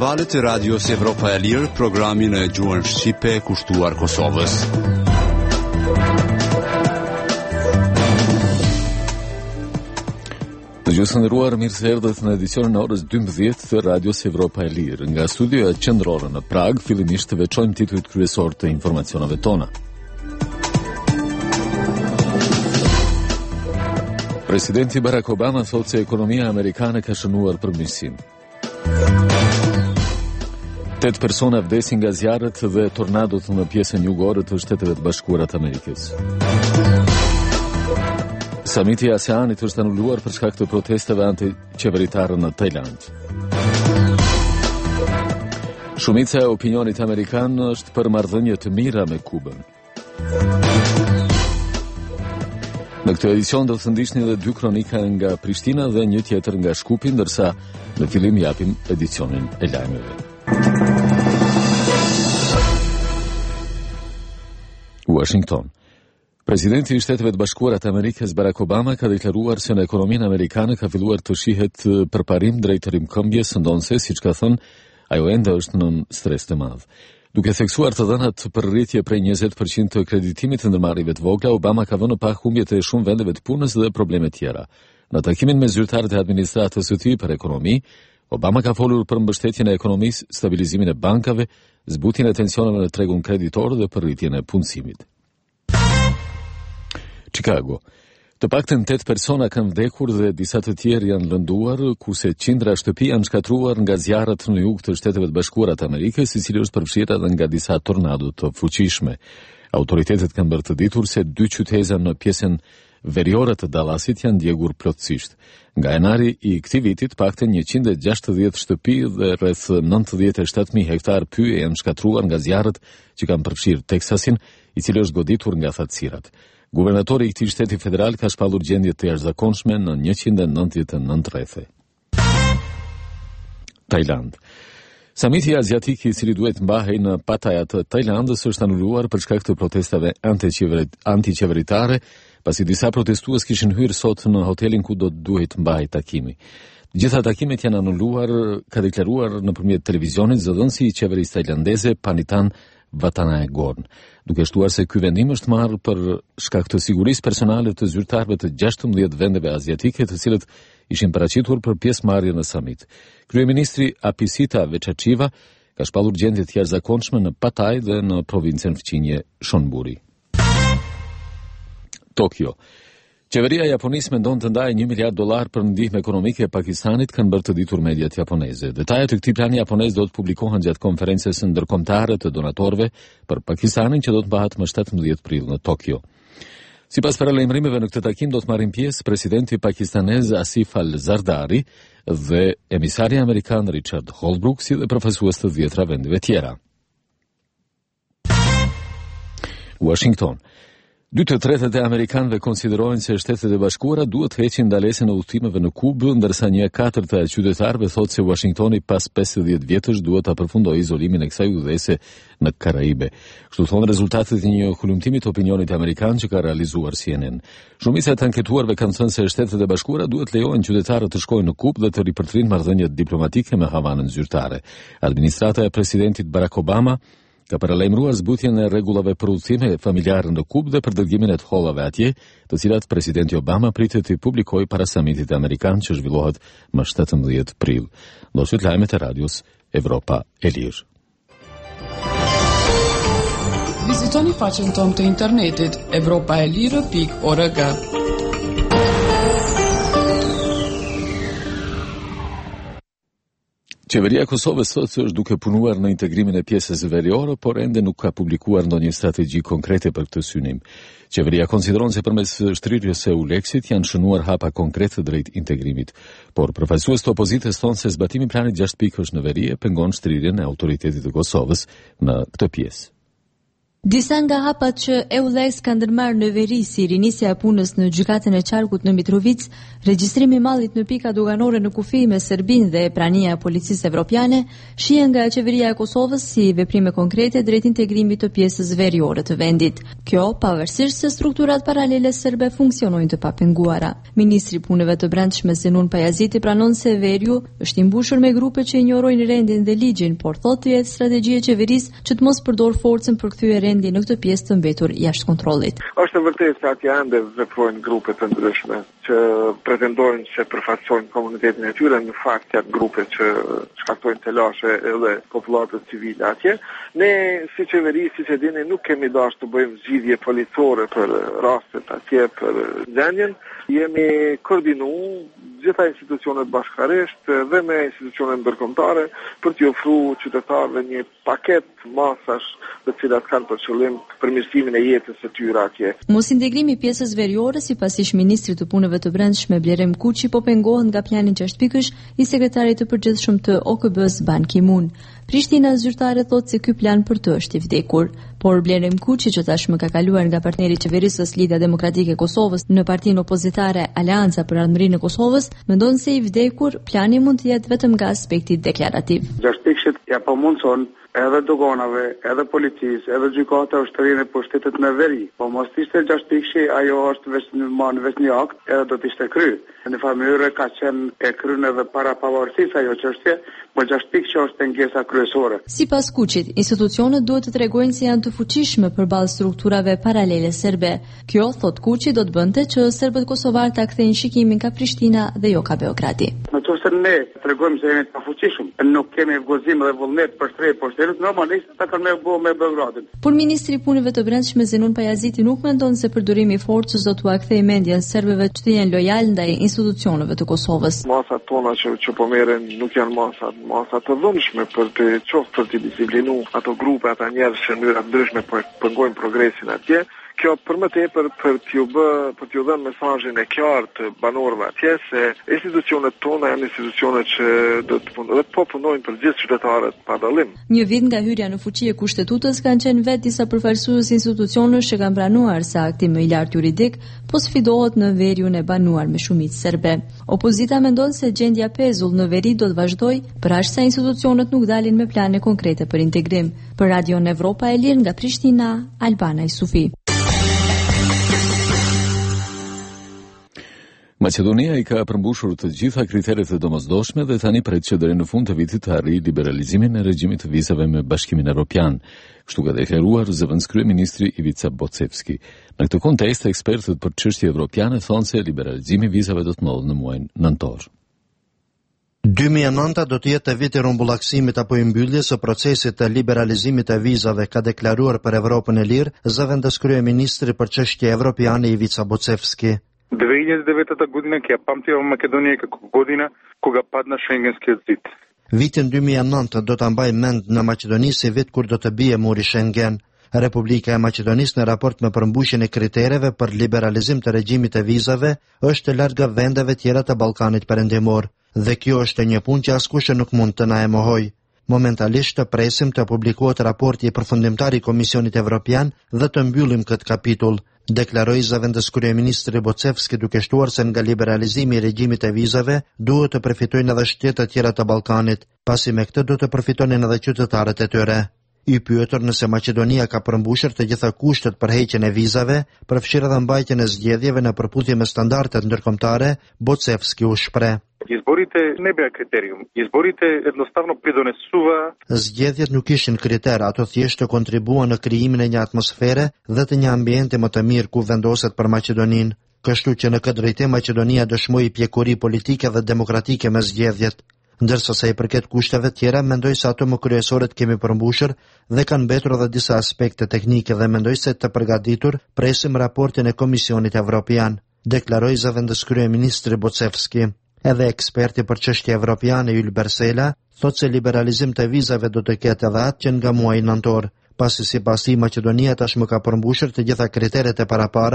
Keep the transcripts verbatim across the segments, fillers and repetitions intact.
valët e Radios Evropa e Lirë, programin e gjuhën shqipe kushtuar Kosovës. Të gjithë ndëruar, mirë se erdhët në edicionin e orës dymbëdhjetë të Radios Evropa e Lirë. Nga studioja qendrore në Prag, fillimisht të veçojmë titujt kryesor të informacioneve tona. Presidenti Barack Obama thotë se ekonomia amerikane ka shënuar përmirësim. Tet persona vdesin nga zjarret dhe tornadot në pjesën jugore të Shteteve të Bashkuara të Amerikës. Samiti i ASEANit është anuluar për shkak të protesteve antiqeveritare në Tajland. Shumica e opinionit amerikan është për marrëdhënie të mira me Kubën. Në këtë edicion do të ndiqni edhe dy kronika nga Prishtina dhe një tjetër nga Shkupi, ndërsa në fillim japim edicionin e lajmeve. Washington. Presidenti i Shteteve të Bashkuara të Amerikës Barack Obama ka deklaruar se në ekonominë amerikane ka filluar të shihet përparim drejt rrimkëmbjes, ndonse, siç ka thënë, ajo ende është në stres të madh. Duke theksuar të dhënat për rritje prej njëzet përqind të kreditimit të ndërmarrjeve të vogla, Obama ka vënë në pa humbjet e shumë vendeve të punës dhe probleme tjera. Në takimin me zyrtarët e administratës së tij për ekonomi, Obama ka folur për mbështetjen e ekonomisë, stabilizimin e bankave, zbutjen e tensioneve në tregun kreditor dhe për rritjen e punësimit. Chicago. Të paktën tetë persona kanë vdekur dhe disa të tjerë janë lënduar, kurse qindra shtëpi janë shkatruar nga zjarret në jug të Shteteve të Bashkuara të Amerikës, i cili është përfshirë edhe nga disa tornado të fuqishme. Autoritetet kanë bërë të ditur se dy qyteza në pjesën veriore të Dallasit janë djegur plotësisht. Nga janari i këtij viti, të paktën njëqind e gjashtëdhjetë shtëpi dhe rreth nëntëdhjetë e shtatë mijë hektar pyje janë shkatruar nga zjarret që kanë përfshirë Teksasin, i cili është goditur nga thatësirat. Guvernatori i këtij shteti federal ka shpallur gjendje të jashtëzakonshme në njëqind e nëntëdhjetë e nëntë rrethe. Tajland. Samiti aziatik i cili duhet mbahej në Pattaya të Tajlandës është anuluar për shkak të protestave antiqeveritare, pasi disa protestues kishin hyrë sot në hotelin ku do të duhet mbahej takimi. Gjitha takimet janë anuluar, ka deklaruar nëpërmjet televizionit zëdhënësi i qeverisë tajlandeze Panitan Vatanayagon, duke shtuar se ky vendim është marrë për shkak të sigurisë personale të zyrtarëve të gjashtëmbëdhjetë vendeve aziatike, të cilët ishin paraqitur për pjesëmarrje në samit. Kryeministri Apisita Veçaçiva ka shpallur gjendje të jashtëzakonshme në Pattaya dhe në provincën fqinje Shonburi. Tokyo. Qeveria japonisë mendon të ndajë një miliard dollar për ndihmë ekonomike e Pakistanit, kanë bërë të ditur mediat japoneze. Detajet e këtij plani japonez do të publikohen gjatë konferencës ndërkombëtare të donatorëve për Pakistanin që do të mbahet më shtatëmbëdhjetë prill në Tokyo. Sipas paralajmërimeve, në këtë takim do të marrin pjesë presidenti pakistanez Asif al-Zardari dhe emisari amerikan Richard Holbrooke, si dhe përfaqësues të dhjetra vendeve tjera. Washington. Dy të tretët e amerikanëve konsiderojnë se Shtetet e Bashkuara duhet të heqin ndalesën e udhëtimeve në Kubë, ndërsa një e katërt e qytetarëve thotë se Washingtoni pas pesëdhjetë vjetësh duhet ta përfundojë izolimin e kësaj udhëhese në Karaibe. Kështu thonë rezultatet e një hulumtimi të opinionit amerikan që ka realizuar C N N. Shumica e të anketuarve kanë thënë se Shtetet e Bashkuara duhet lejojnë qytetarët të shkojnë në Kubë dhe të ripërtrinë marrëdhëniet diplomatike me Havanën zyrtare. Administrata e presidentit Barack Obama ka paralajmëruar zbutjen e rregullave për udhëtime familjare në Kubë dhe për dërgimin e të hollave atje, të cilat presidenti Obama pritet të publikojë para samitit amerikan që zhvillohet më shtatëmbëdhjetë prill. Ndoshit lajmet e Radios Evropa e Lirë. Vizitoni faqen tonë të internetit evropaelire pikë org. Qeveria e Kosovës thotë se është duke punuar në integrimin e pjesës veriore, por ende nuk ka publikuar ndonjë strategji konkrete për këtë synim. Qeveria konsideron se përmes shtrirjes së Euleksit janë shënuar hapa konkrete drejt integrimit, por përfaqësues të opozitës thonë se zbatimi i planit gjashtë pikësh në veri e pengon shtrirjen e autoritetit të Kosovës në këtë pjesë. Disa nga hapat që EULEX ka ndërmarrë në veri si rinisja e punës në gjykatën e qarkut në Mitrovic, regjistrimi i mallit në pika doganore në kufi me Serbinë dhe prania e policisë evropiane, shihen nga qeveria e Kosovës si veprime konkrete drejt integrimit të pjesës veriore të vendit. Kjo pavarësisht se strukturat paralele serbe funksionojnë të papenguara. Ministri i Punëve të Brendshme Zenun Pajaziti pranon se veriu është i mbushur me grupe që injorojnë rendin dhe ligjin, por thotë të jetë strategji e qeverisë që të mos përdor forcën për kthyer në këtë pjesë të mbetur jashtë kontrollit. Është e vërtetë se atje ende veprojnë grupe të ndryshme që pretendojnë se përfaqësojnë komunitetin e tyre, në fakt janë grupe që shkaktojnë telashe edhe popullatës civile atje. Ne si qeveri, si që dini, nuk kemi dashur të bëjmë zgjidhje policore për rastet atje për gjendjen. Jemi koordinu gjitha institucionet bashkarisht dhe me institucionet ndërkombëtare për t'i ofruar qytetarëve një paket masash të cilat kanë për qëllim përmirësimin e jetës së tyre atje. Mos integrimi i pjesës veriore, sipas ish ministrit të Punëve të Brendshme Blerem Kuçi, po pengohet nga plani gjashtë pikësh i sekretarit të përgjithshëm të O K B-s Ban Ki-moon. Prishtina zyrtare thotë se ky plan për të është i vdekur, por Blerem Kuçi, që tashmë ka kaluar nga partneri i qeverisë Lidhja Demokratike e Kosovës në partinë opozitare Aleanca për Ardhmërinë e Kosovës, mendon se i vdekur plani mund të jetë vetëm nga aspekti deklarativ. Gjashtë pikëshit ja po mundson edhe doganave, edhe policisë, edhe gjykata ushtërinë e pushtetit në veri. Po mos ishte gjashtë pikëshi, ajo është vetëm në man, vetëm një akt, edhe do të ishte kry. Në familje ka qenë e krynë edhe para pavarësisë ajo çështje, por gjashtë pikë që është pengesa kryesore. Sipas Kuçit, institucionet duhet të tregojnë se janë të fuqishme përballë strukturave paralele serbe. Kjo, thot Kuçi, do të bënte që serbët kosovar ta kthejnë shikimin ka Prishtina dhe jo ka Beogradi. Nëse ne tregojmë se jemi të fuqishëm, nuk kemi gozim dhe vullnet për shtrejt poshterët, normalisht ta kanë me bëu me Beogradin. Por ministri i Punëve të Brendshme Zenun Pajaziti nuk mendon se përdorimi i forcës do t'u kthejë mendjen serbëve që të jenë lojal ndaj institucioneve të Kosovës. Masat tona që, që po merren nuk janë masa, masa të dhunshme për të qoftë për të disiplinuar ato grupe, ata njerëz që në mënyra ndryshme po pengojnë progresin atje. Kjo për më tepër për t'ju bë, për t'ju dhënë mesazhin e qartë të banorëve atje se institucionet tona janë institucione që do të punojnë, dhe po punojnë për gjithë qytetarët pa dallim. Një vit nga hyrja në fuqi e kushtetutës kanë qenë vetë disa përfaqësues institucionesh që kanë pranuar se akti më i lartë juridik po sfidohet në veriun e banuar me shumicë serbe. Opozita mendon se gjendja pezull në veri do të vazhdojë, për aq sa institucionet nuk dalin me plane konkrete për integrim. Për Radion Evropa e Lirë nga Prishtina, Albana Isufi. Maqedonia i ka përmbushur të gjitha kriteret e domosdoshme dhe tani pret që deri në fund të vitit të arrijë liberalizimin e regjimit të vizave me Bashkimin Evropian, kështu ka deklaruar zëvendës kryeministri Ivica Bocevski. Në këtë kontekst, ekspertët për çështje evropiane thonë se liberalizimi i vizave do të ndodhë në muajin nëntor. dy mijë e nënta do të jetë viti i rumbullaksimit apo i mbylljes së procesit të liberalizimit të vizave, ka deklaruar për Evropën e Lirë zëvendës kryeministri për çështje evropiane Ivica Bocevski. две хиляди и девета година ќе ја памтиме Македонија како година кога падна Шенгенскиот зид. Vitin dy mijë e nënta do ta mbaj mend në Maqedoni si vit kur do të bie muri Schengen. Republika e Maqedonisë në raport me përmbushjen e kritereve për liberalizim të regjimit të vizave është e larg nga vendeve tjera të Ballkanit Perëndimor, dhe kjo është një punë që askush nuk mund të na e mohojë. Momentalisht të presim të publikohet raporti i përfundimtar i Komisionit Evropian dhe të mbyllim këtë kapitull, deklaroi zëvendës kryeministri Bocevski, duke shtuar se nga liberalizimi i regjimit të vizave duhet të përfitojnë edhe shtetet të tjera të Ballkanit, pasi me këtë do të përfitonin edhe qytetarët e tyre. I pyetur nëse Maqedonia ka përmbushur të gjitha kushtet për heqjen e vizave, përfshirë edhe mbajtjen e zgjedhjeve në përputhje me standardet ndërkombëtare, Bocevski u shpreh. Изборите не беа критериум. Изборите едноставно придонесува. Zgjedhjet nuk ishin kriter, ato thjesht të kontribuan në krijimin e një atmosfere dhe të një ambiente më të mirë ku vendoset për Maqedoninë. Kështu që në këtë drejtim Maqedonia dëshmoi pjekuri politike dhe demokratike me zgjedhjet. Ndërsa sa i përket kushteve tjera, mendoj se ato më kryesore të kemi përmbushur dhe kanë mbetur edhe disa aspekte teknike dhe mendoj se të përgatitur presim raportin e Komisionit Evropian, deklaroi zëvendës kryeministri Bocevski. Edhe eksperti për çështje evropiane Yl Bersela thotë se liberalizim të vizave do të ketë edhe atë që nga muaji nëntor, pasi sipas tij Maqedonia tashmë ka përmbushur të gjitha kriteret e parapara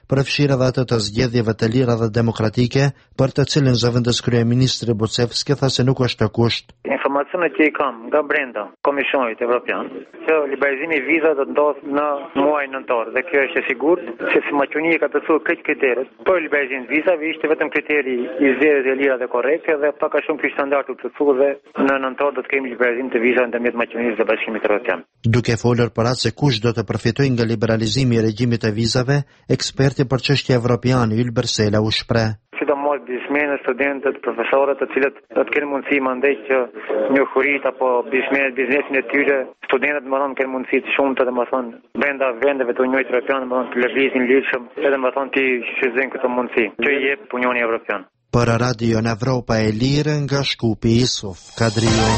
përfshirë edhe atë të zgjedhjeve të lira dhe demokratike, për të cilën zëvendës kryeministri Bucevski tha se nuk është të kusht. Informacionet që i kam nga brenda Komisionit Evropian, që liberalizimi i vizave do të ndodhë në muajin nëntor, dhe kjo është e sigurt, se si Maqedonia ka plotësuar këtë kriteret për liberalizimin e vizave, ishte vetëm kriteri i zgjedhjeve të lira dhe korrekte, dhe pak a shumë ky standard u plotësuar dhe në nëntor do të kemi liberalizim të vizave ndërmjet Maqedonisë dhe Bashkimit Evropian. Duke folur për atë se kush do të përfitojë nga liberalizimi i regjimit të vizave, eksperti për çështje evropiane Yl Bersela u shpreh. Sidomos biznesmenët, studentët, profesorët, të cilët do të kenë mundësi mandej që njohurit apo biznesmenët, biznesin e tyre, studentët më thonë kenë mundësi të shumta, domethënë brenda vendeve të Unionit Evropian, domethënë të lëvizin lirshëm, edhe domethënë ti shfrytëzojnë këtë mundësi që i jep Unioni Evropian. Për Radio në Evropa e Lirë nga Shkupi Isuf Kadrio.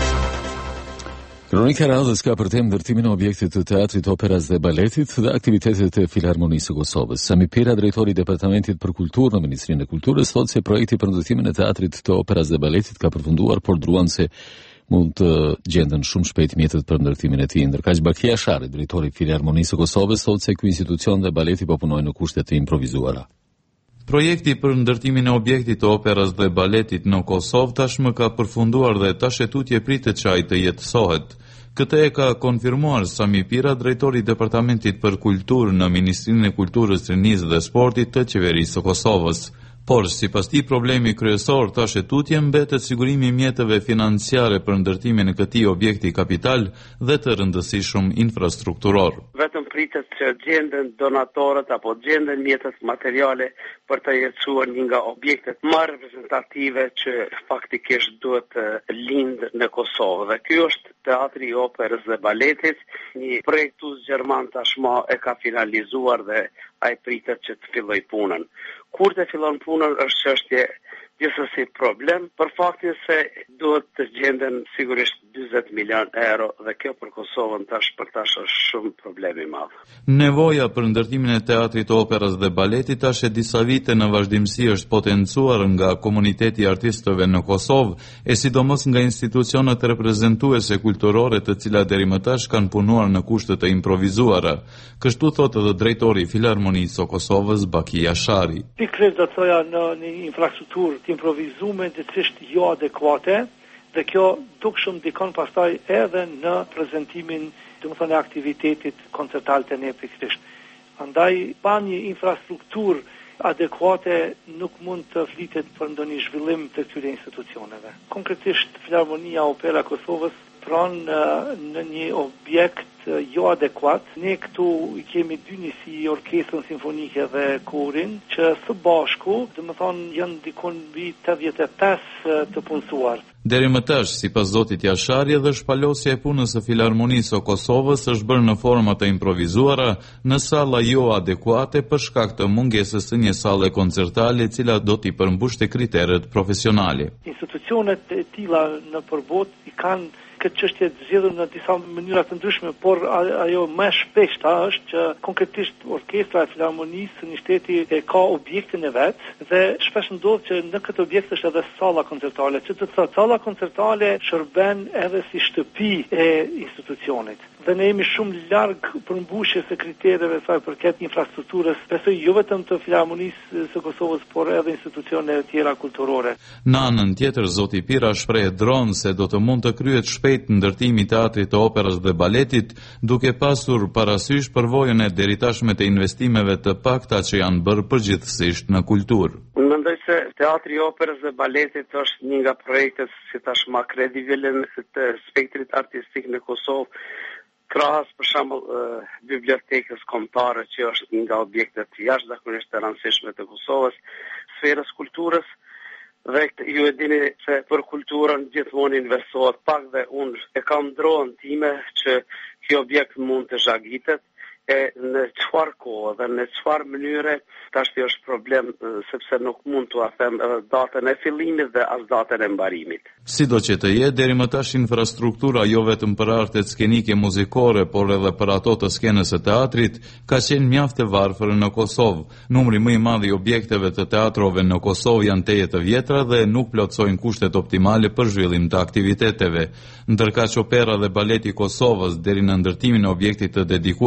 Kronika e radhës ka për temë ndërtimin e objektit të teatrit, operas dhe baletit dhe aktivitetet e Filharmonisë së Kosovës. Sami Pira, drejtori i Departamentit për Kulturë në Ministrinë e Kulturës, thotë se projekti për ndërtimin e teatrit, të operas dhe baletit ka përfunduar, por druan se mund të gjenden shumë shpejt mjetet për ndërtimin e tij. Ndërkaq Bakia Shari, drejtori i Filharmonisë së Kosovës, thotë se ky institucion dhe baleti po punojnë në kushte të improvizuara. Projekti për ndërtimin e objektit të operas dhe baletit në Kosovë tashmë ka përfunduar dhe tash e tutje pritet që ai të jetësohet. Këtë e ka konfirmuar Sami Pira, drejtori i Departamentit për Kulturë në Ministrinë e Kulturës, Rinisë dhe Sportit të Qeverisë së Kosovës. Por, sipas tij, problemi kryesor tash e tutje mbetet sigurimi i mjeteve financiare për ndërtimin e këtij objekti kapital dhe të rëndësishëm infrastrukturor. Vetëm pritet që gjenden donatorët apo gjenden mjetet materiale për të jetësuar një nga objektet më reprezentative që faktikisht duhet të lindë në Kosovë. Dhe ky është Teatri i Operës dhe Baletit, një projektues gjerman tashmë e ka finalizuar dhe ai pritet që të fillojë punën. Kur të fillon punën është çështje gjithsesi problem, për faktin se duhet të gjenden sigurisht dyzet milion euro dhe kjo për Kosovën tash për tash është shumë problem i madh. Nevoja për ndërtimin e teatrit, operës dhe baletit tash e disa vite në vazhdimsi është potencuar nga komuniteti i artistëve në Kosovë, e sidomos nga institucionet reprezentuese kulturore, të cilat deri më tash kanë punuar në kushte të improvizuara. Kështu thotë edhe drejtori i Filharmonisë së Kosovës, Bakia Shari. Pikërisht do të thoya në një infrastrukturë të improvizuar ndërtësisht jo adekuate, dhe kjo dukshëm dikon pastaj edhe në prezentimin, domethënë, e aktivitetit koncertal të ne pikërisht. Andaj pa një infrastrukturë adekuate nuk mund të flitet për ndonjë zhvillim të këtyre institucioneve. Konkretisht Filharmonia Opera e Kosovës pranë në një objekt jo adekuat. Ne këtu i kemi dy njësi, orkestrën simfonike dhe korin, që së bashku, dhe më thonë, janë dikon mbi tetëdhjetë e pesë të punësuar. Deri më tash, sipas zotit Jashari, dhe shpalosja e punës së Filharmonisë së Kosovës është bërë në forma të improvizuara në salla jo adekuate për shkak të mungesës së një salle koncertale e cila do t'i përmbushte kriteret profesionale. Institucionet e tilla në përbot i kanë këtë çështje zgjedhur në disa mënyra të ndryshme, por ajo më shpeshta është që konkretisht orkestra e Filharmonisë së një shteti e ka objektin e vet dhe shpesh ndodh që në këtë objekt është edhe salla koncertale, që do të thotë salla koncertale shërben edhe si shtëpi e institucionit. Dhe ne jemi shumë larg përmbushjes së kritereve sa i përket infrastrukturës, besoj jo vetëm të Filharmonisë së Kosovës, por edhe institucione tjera kulturore. Në anën tjetër, zoti Pira shpreh dron se do të mund të kryhet shpejt ndërtimi i teatrit të operës dhe baletit, duke pasur parasysh përvojën e deritashme të investimeve të pakta që janë bërë përgjithsisht në kulturë. Mendoj se Teatri i Operës dhe Baletit është një nga projektet si tashmë kredibile të spektrit artistik në Kosovë, krahas për shembull bibliotekës kombëtare, që është një nga objektet jashtëzakonisht të rëndësishme të Kosovës, sferës kulturës. Dhe ju e dini se për kulturën gjithmonë investohet pak dhe unë e kam ndrohen time që ky objekt mund të zhagitet, e në çfarë kohë dhe në çfarë mënyre, tash është problem sepse nuk mund t'u them datën e fillimit dhe as datën e mbarimit. Sido që të jetë, deri më tash infrastruktura jo vetëm për artet skenike muzikore, por edhe për ato të skenës së teatrit, ka qenë mjaft e varfër në Kosovë. Numri më i madh i objekteve të teatrove në Kosovë janë teje të vjetra dhe nuk plotësojnë kushtet optimale për zhvillim të aktiviteteve. Ndërkaq opera dhe baleti i Kosovës deri në ndërtimin e objektit të dedikuar për to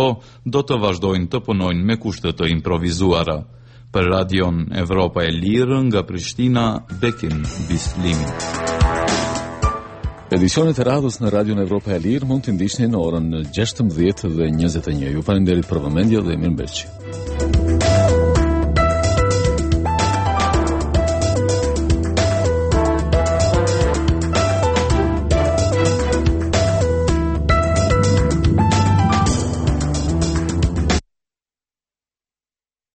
këto do të vazhdojnë të punojnë me kushte të improvizuara. Për Radion Evropa e Lirë nga Prishtina, Bekim Bislimi. Edicionet e radhës në Radion Evropa e Lirë mund të ndiqni në orën gjashtëmbëdhjetë dhe njëzet e një. Ju falenderit për vëmendje dhe mirëmbëjtje.